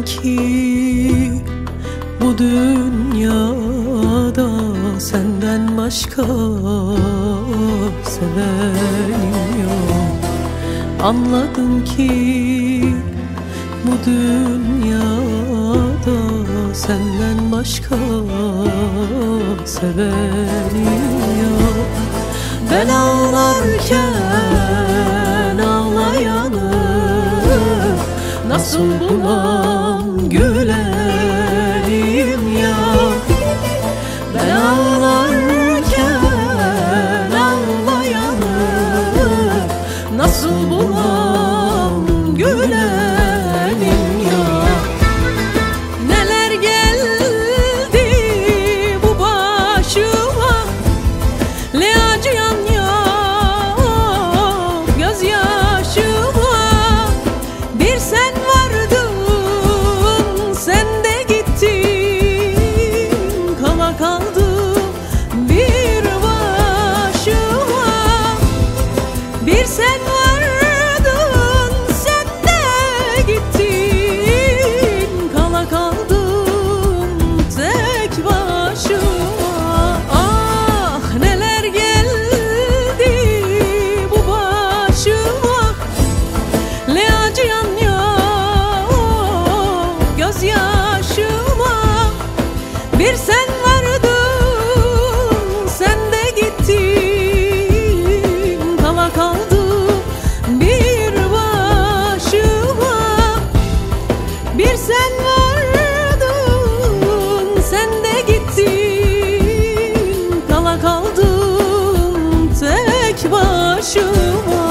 ki bu dünyada senden başka sevenim yok. Anladım ki bu dünyada senden başka sevenim yok. Ben ağlarken ağlayanı nasıl bulam gülerim ya. Ben ağlarken ağlayanı nasıl bulam gülerim ya. Neler geldi bu başıma, ne acıyan yok gözyaşıma. Bir sen vardın, sen de gittin, kala kaldım bir başıma. Bir sen vardın, sen de gittin, kala kaldım tek başıma. Ah neler geldi bu başıma, ne acıyan yok gözyaşıma. Bir sen vardın, sen de gittin, kala kaldım bir başıma. Bir sen vardın, sen de gittin, kala kaldım tek başıma.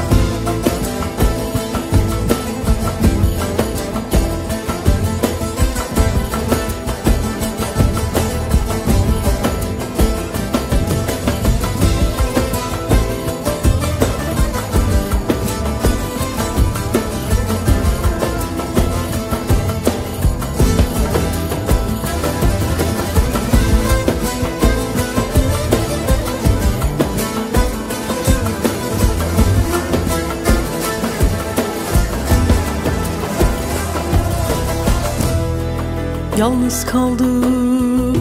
Yalnız kaldım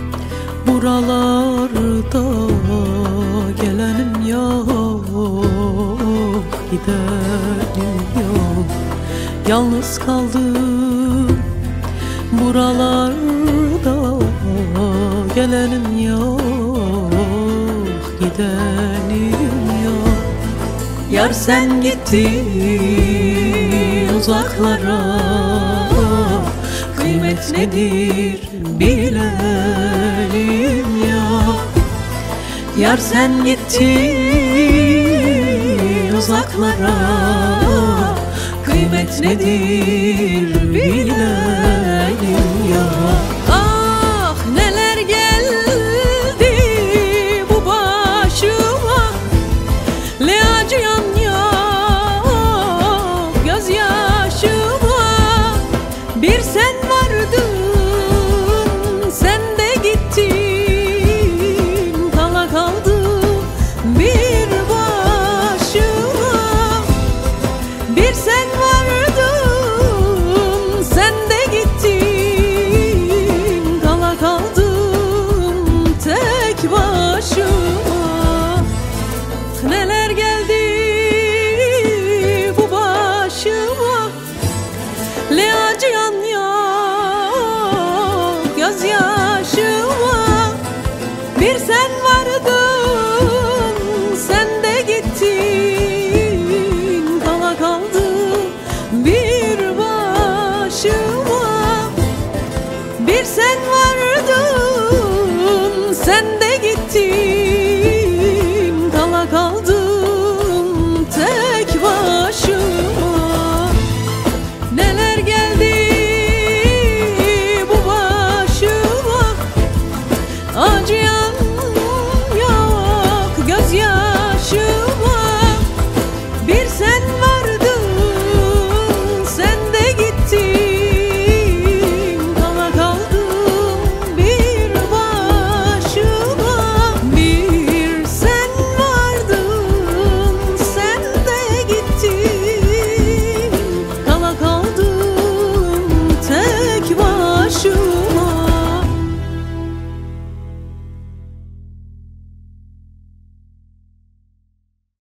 buralarda, gelenim yok, gidenim yok. Yalnız kaldım buralarda, gelenim yok, gidenim yok. Yar sen gittin uzaklara, kıymet nedir bilelim ya. Yar sen gittin uzaklara, kıymet nedir bilelim ya. Ah neler geldi bu başıma, ne acıyan yok gözyaşıma. Bir sen vardın, sen de gittin, kala kaldım bir başıma. Bir sen vardın, sen de gittin, kala kaldım tek başıma. Neler geldi bu başıma, ne acıyan yok gözyaşıma. Bir sen vardın, sen de gittin, kala kaldım bir başıma. Bir sen vardın, sen de gittin, kala kaldım tek başıma. Neler geldi bu başıma, acı